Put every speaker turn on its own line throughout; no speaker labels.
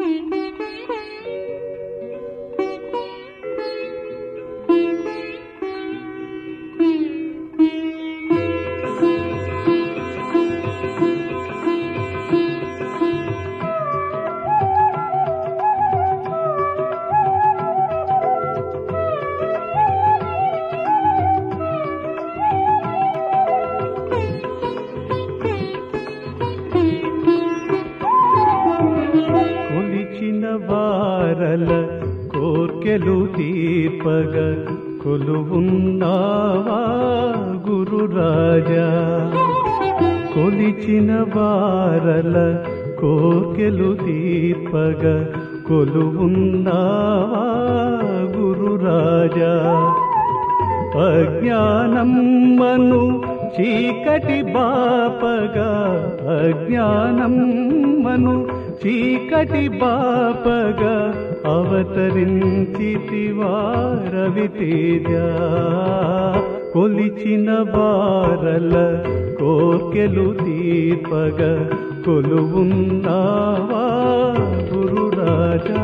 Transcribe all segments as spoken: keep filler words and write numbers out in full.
వారల కోర్కెలు తీర్పగ కొలువున్నావా గురురాజా. కొలిచిన వారల కోర్కెలు తీర్పగ కొలువున్నావా గురురాజా. అజ్ఞానం మను చీకటి బాపగా అజ్ఞానం మను చీకటి బాపగా అవతరించితివా రవితేజ. కొలిచిన వారల కోర్కెలు తీర్పగ కొలువున్నావా గురురాజా.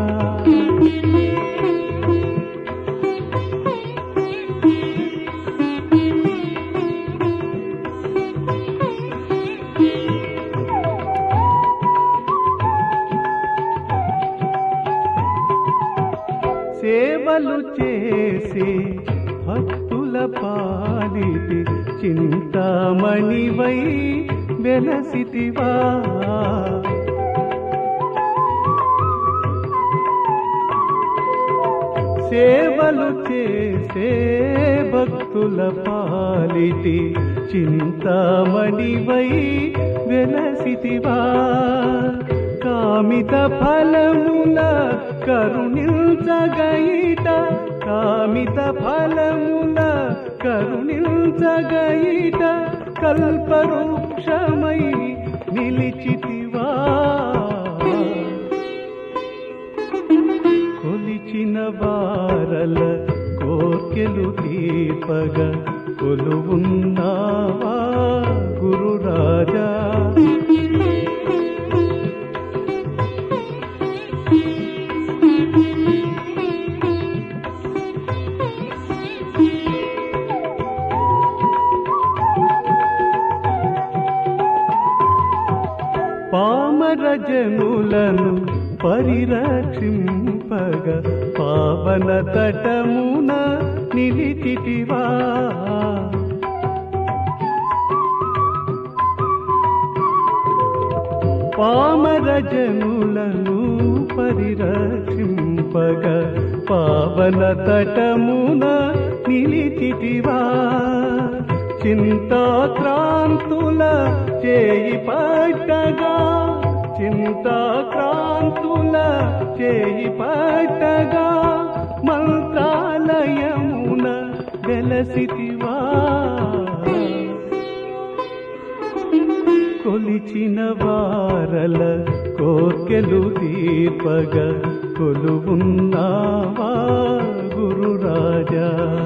సేవలు చేసి భక్తుల పాలిటి చింతామణివై వెలసితివా. సేవలు చేసే భక్తుల పాలిటి చింతామణివై వెలసితివా. కామిత ఫలముల కరుణించగయిట కామిత ఫలముల కరుణించగయిట కల్పవృక్షమై నిలిచితివా. కొలిచిన వారల కోర్కెలు తీర్పగ కొలువున్నావా గురురాజా. పామర జనులను పరిరక్షింపగ పావన తటమున నిలిచితివా. పామర జనులను పరిరక్షింపగ పావన తటమున నిలిచితివా. చింతాక్రాంతుల చేయి పట్టగా చింతాక్రాంతుల చేయి పట్టగా మంత్రాలయమున వెలసితివా. కొలిచిన వారల కోర్కెలు తీర్పగ కొలువున్నావా గురురాజా.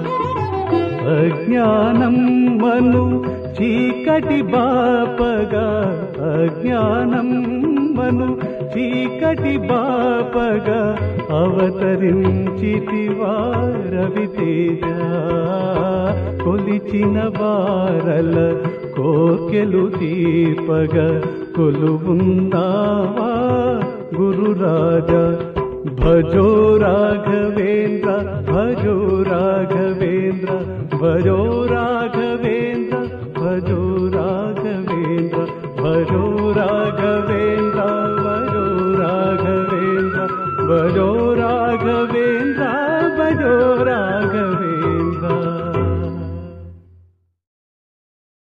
అజ్ఞానం మను చీకటి బాపగా అజ్ఞానం మను చీకటి బాపగా అవతరించితివా రవితేజ. కొలిచిన వారల కోర్కెలు తీర్పగ కొలువున్నావా గురురాజా. భజో రాఘవేంద్ర భజో రాఘవేంద్ర భజో రాఘవేంద్ర భజో రాఘవేంద్ర భజో రాఘవేంద్ర భజో రాఘవేంద్ర భజో రాఘవేంద్ర భజో రా